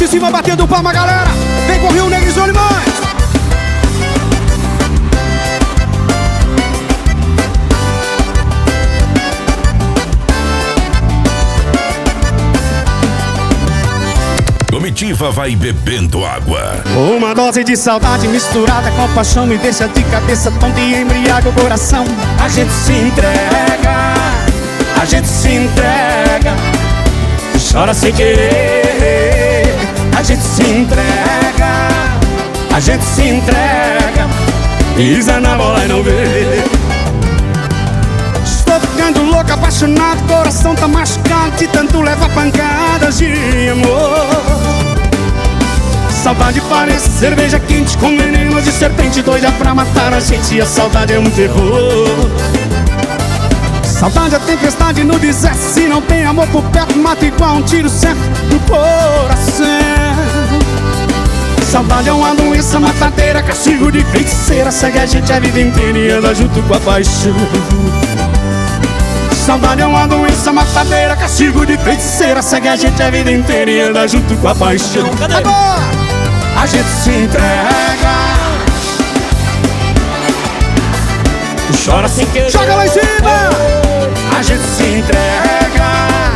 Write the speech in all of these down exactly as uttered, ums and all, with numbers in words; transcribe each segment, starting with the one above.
em cima, batendo palma, galera. Vem com o Rio Negro e Solimões. Comitiva vai bebendo água. Uma dose de saudade misturada com paixão me deixa de cabeça tonta e embriaga o coração. A gente se entrega, a gente se entrega, chora sem querer. A gente se entrega, a gente se entrega, pisa na bola e não vê. Estou ficando louco, apaixonado, coração tá machucado de tanto levar pancadas de amor. Saudade parece cerveja quente com veneno de serpente, doida pra matar a gente, e a saudade é um terror. Saudade é tempestade no deserto, se não tem amor por perto, mata igual um tiro certo no coração. Saudade é uma doença matadeira, castigo de feiticeira, segue a gente a vida inteira e anda junto com a paixão. Saudade é uma doença matadeira, castigo de feiticeira, segue a gente a vida inteira e anda junto com a paixão. Agora! A gente se entrega, chora sem querer. Joga lá em cima! A gente se entrega,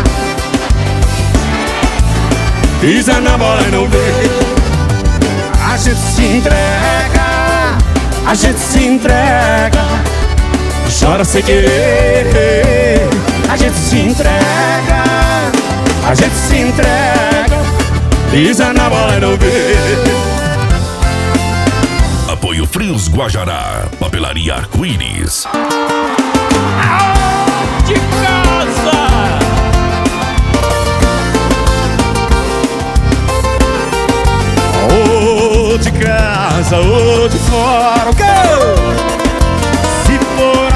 pisa na bola e não vê. A gente se entrega, a gente se entrega, chora sem querer. A gente se entrega, a gente se entrega, pisa na bola e não vê. Apoio Frios Guajará, Papelaria Arco-Íris. De casa! Ou de casa ou de fora, go! Se for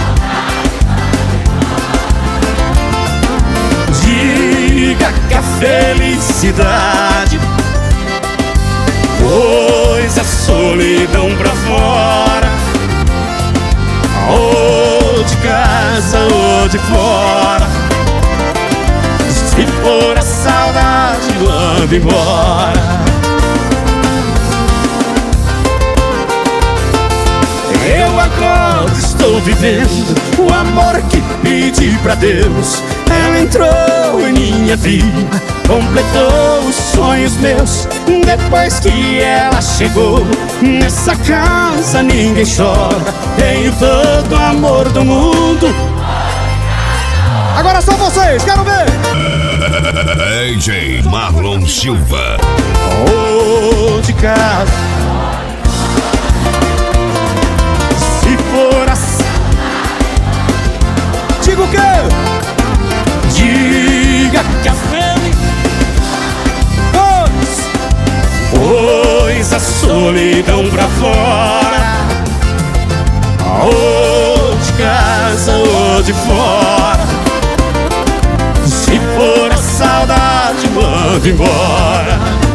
assim, diga que a felicidade pôs a solidão pra fora. Ou de casa ou de fora, se for a saudade, manda embora. Eu agora estou vivendo o amor que pedi pra Deus. Ela entrou em minha vida, completou os sonhos meus. Depois que ela chegou, nessa casa ninguém chora. Tenho todo o amor do mundo. Agora são vocês, quero ver! D J Marlon Silva. Ou de casa, se for assim, diga o quê? Diga que a felicidade pôs a solidão pra fora. Ou de casa ou de fora, se for a saudade, manda embora.